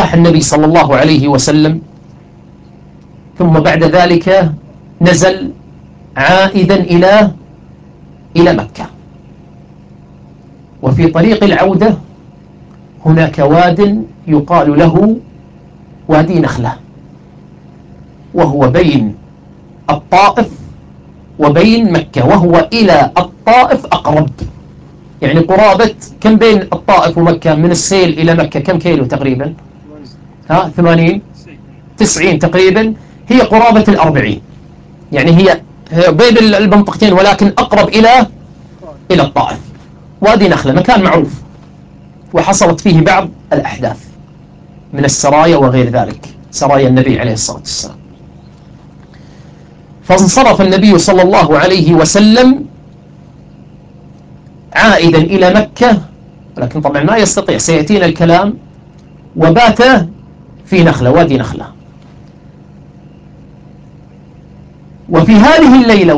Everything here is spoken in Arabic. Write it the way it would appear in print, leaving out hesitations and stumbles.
راح النبي صلى الله عليه وسلم، ثم بعد ذلك نزل عائدا إلى مكة. وفي طريق العودة هناك واد يقال له وادي نخلة، وهو بين الطائف وبين مكة، وهو إلى الطائف أقرب، يعني قرابة كم بين الطائف ومكة من السيل إلى مكة؟ كم كيلو تقريبا؟ 80 90 تقريبا، هي قرابة 40، يعني هي بين المنطقتين ولكن أقرب إلى الطائف. وادي نخلة مكان معروف، وحصلت فيه بعض الأحداث من السرايا وغير ذلك، سرايا النبي عليه الصلاة والسلام. فانصرف النبي صلى الله عليه وسلم عائدا إلى مكة، ولكن طبعا ما يستطيع، سيأتينا الكلام، وبات في نخلة، وادي نخلة. وفي هذه الليلة